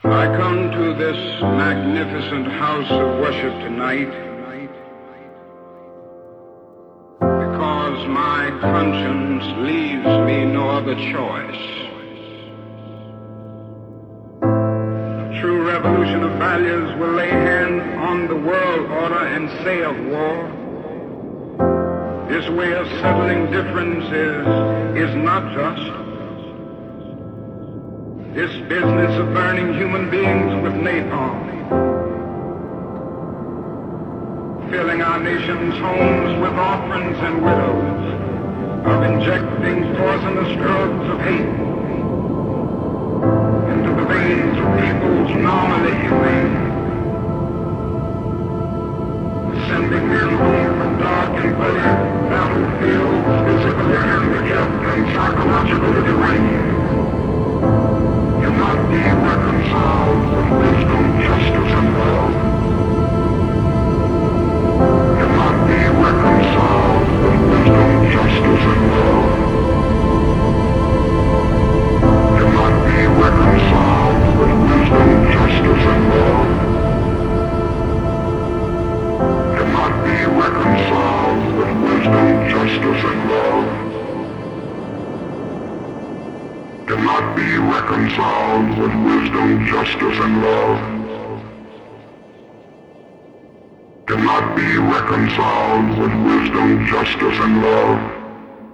I come to this magnificent house of worship tonight because my conscience leaves me no other choice. A true revolution of values will lay hand on the world order and say of war, this way of settling differences is not just. This business of burning human beings with napalm, filling our nation's homes with orphans and widows, of injecting poisonous drugs of hate into the veins of peoples normally humane, sending men home from dark and bloody battlefields, physically handicapped and psychologically deranged. Cannot be reconciled with wisdom, justice, and love. Cannot be reconciled with wisdom, justice, and love. Cannot be reconciled with wisdom, justice, and love. Cannot be reconciled with wisdom, justice, and love. Cannot be reconciled with wisdom, justice, and love. Cannot be reconciled with wisdom, justice, and love.